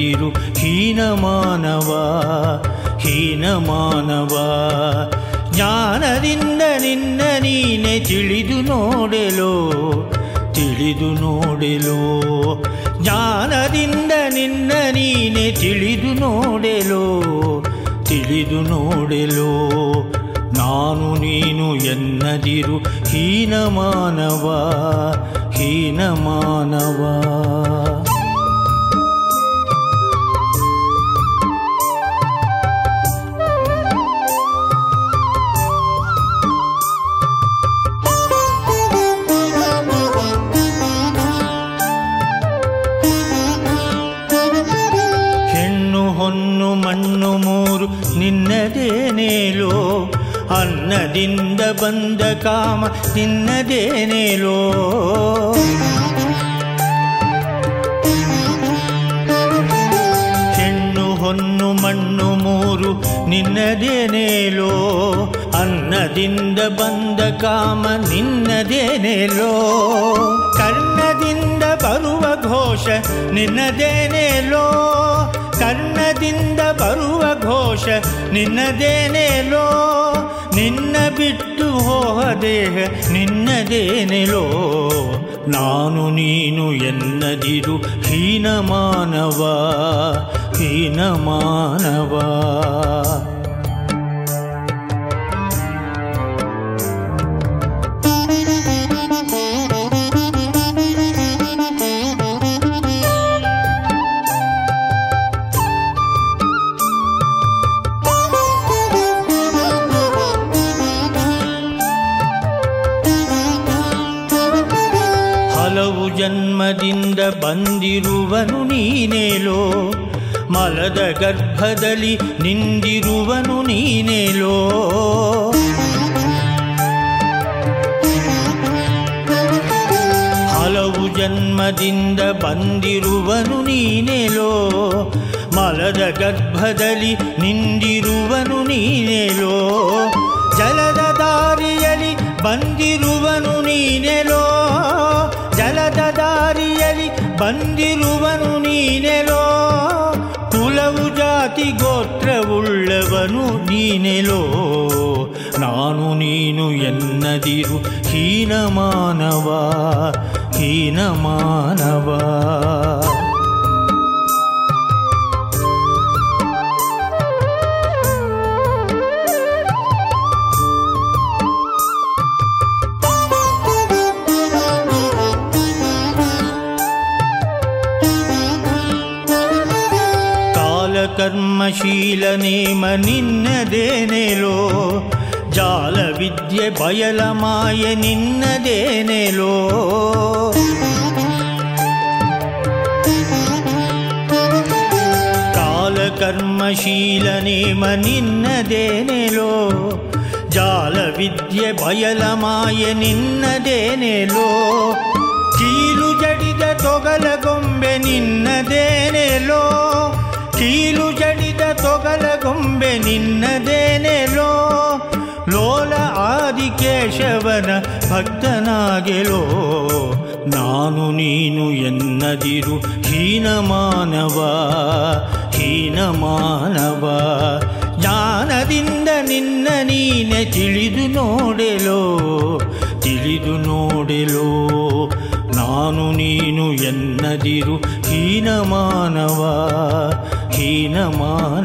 ಎನ್ನದಿರು ಹೀನಮಾನವ ಹೀನಮಾನವ. ಜ್ಞಾನದಿಂದ ನಿನ್ನ ನೀನೆ ತಿಳಿದು ನೋಡೆಲೋ ತಿಳಿದು ನೋಡೆಲೋ. ಜ್ಞಾನದಿಂದ ನಿನ್ನ ನೀನೆ ತಿಳಿದು ನೋಡೆಲೋ ತಿಳಿದು ನೋಡೆಲೋ. ನಾನು ನೀನು ಎನ್ನದಿರು ಹೀನಮಾನವ ಹೀನಮಾನವ. ಹೆಣ್ಣು ಹೊನ್ನು ಮಣ್ಣು ಮೂರು ನಿನ್ನದೇನೇಲೋ. ಅನ್ನದಿಂದ ಬಂದ ಕಾಮ ನಿನ್ನದೇನೇಲೋ. ಹೆಣ್ಣು ಹೊನ್ನು ಮಣ್ಣು ಮೂರು ನಿನ್ನದೇನೇಲೋ. ಅನ್ನದಿಂದ ಬಂದ ಕಾಮ ನಿನ್ನದೇನೇಲೋ. ಕರ್ಣದಿಂದ ಬರುವ ಘೋಷ ನಿನ್ನದೇನೇಲೋ. ಕರ್ಣದಿಂದ ಬರುವ ಘೋಷ ನಿನ್ನದೇನೇಲೋ. ನಿನ್ನ ಬಿಟ್ಟು ಹೋಹ ದೇಹ ನಿನ್ನದೇನೆಲೋ. ನಾನು ನೀನು ಎನ್ನದಿರು ಹೀನಮಾನವ ಹೀನಮಾನವ. ಹಲವು ಜನ್ಮದಿಂದ ಬಂದಿರುವನು ನೀನೇಲೋ. ಮಲದ ಗರ್ಭದಲ್ಲಿ ನಿಂದಿರುವನು ನೀನೇಲೋ. ಹಲವು ಜನ್ಮದಿಂದ ಬಂದಿರುವನು ನೀನೇಲೋ. ಮಲದ ಗರ್ಭದಲ್ಲಿ ನಿಂದಿರುವನು ನೀನೇಲೋ. ಜಲದ ದಾರಿಯಲ್ಲಿ ಬಂದಿರುವನು ನೀನೆಲೋ. ಜಲದ ದಾರಿಯಲ್ಲಿ ಬಂದಿರುವನು ನೀನೆಲೋ. ಕುಲವು ಜಾತಿ ಗೋತ್ರವುಳ್ಳವನು ನೀನೆಲೋ. ನಾನು ನೀನು ಎನ್ನದಿರು ಹೀನಮಾನವ ಹೀನಮಾನವ. ಕರ್ಮಶೀಲ ನೇಮ ನಿನ್ನದೇನೇಲೋ. ಜಾಲ ವಿದ್ಯೆ ಬಯಲ ಮಾಯ ನಿನ್ನದೇನೇಲೋ. ಕಾಲ ಕರ್ಮಶೀಲ ನೇಮ ನಿನ್ನದೇನೇಲೋ. ಜಾಲ ವಿದ್ಯೆ ಬಯಲ ಮಾಯ ನಿನ್ನದೇನೇಲೋ. ಕೀಲು ಜಡಿದ ತೊಗಲ ಗೊಂಬೆ ನಿನ್ನದೇನೇಲೋ. ಕೀಲು ಜಡಿದ ತೊಗಲ ಗೊಂಬೆ ನಿನ್ನದೇನೆಲೋ. ಲೋಲ ಆದಿಕೇಶವನ ಭಕ್ತನಾಗೆಲೋ. ನಾನು ನೀನು ಎನ್ನದಿರು ಹೀನಮಾನವ ಹೀನಮಾನವ. ಜ್ಞಾನದಿಂದ ನಿನ್ನ ನೀನೆ ತಿಳಿದು ನೋಡೆಲೋ ತಿಳಿದು ನೋಡೆಲೋ. ನಾನು ನೀನು ಎನ್ನದಿರು ಹೀನಮಾನವ ಹೀನಮಾನವ.